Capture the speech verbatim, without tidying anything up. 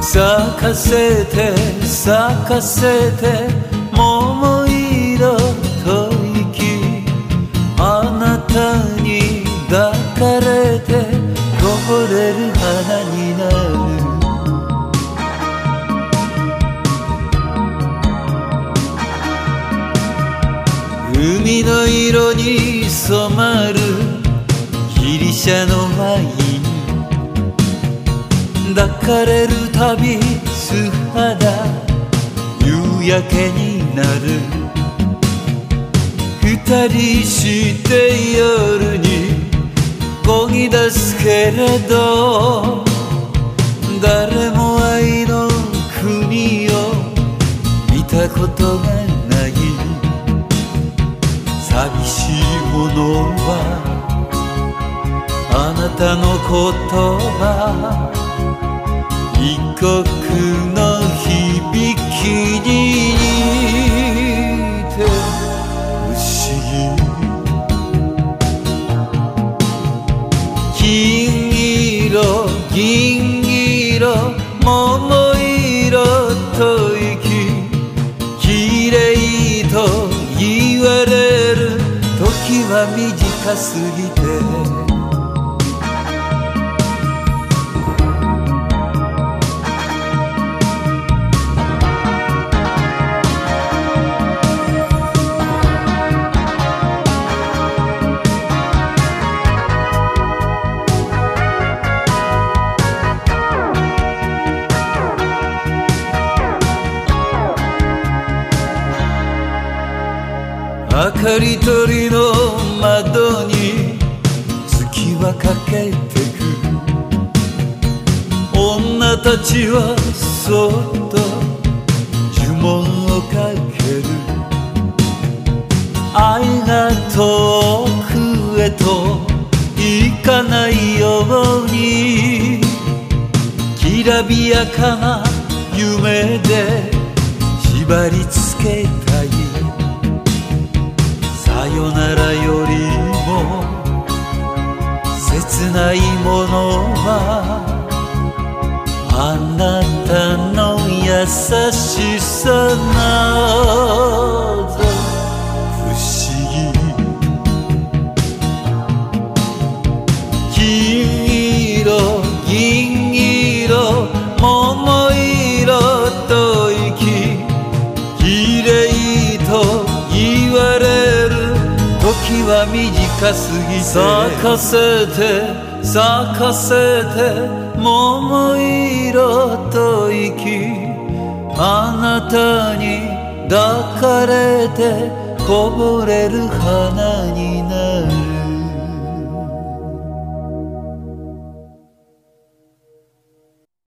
咲かせて咲かせて桃色吐息、あなたに抱かれてこぼれる花になる。海の色に染まるギリシャのワイン、抱かれるたび素肌夕焼けになる。二人して夜に漕ぎ出すけれど、誰も愛の国を見たことがない。寂しいものはあなたの言葉、異国の響きに似て不思議。金色銀色桃色吐息、綺麗と言われる時は短すぎて。明かり取りの窓に月はかけてく。女たちはそっと呪文をかける。愛が遠くへと行かないように、きらびやかな夢で縛り付けたい。さよならよりも切ないものはあなたの優しさなど不思議。金色銀色桃色吐息、綺麗と言われる時は短すぎて。咲かせて咲かせて桃色吐息、あなたに抱かれてこぼれる花になる。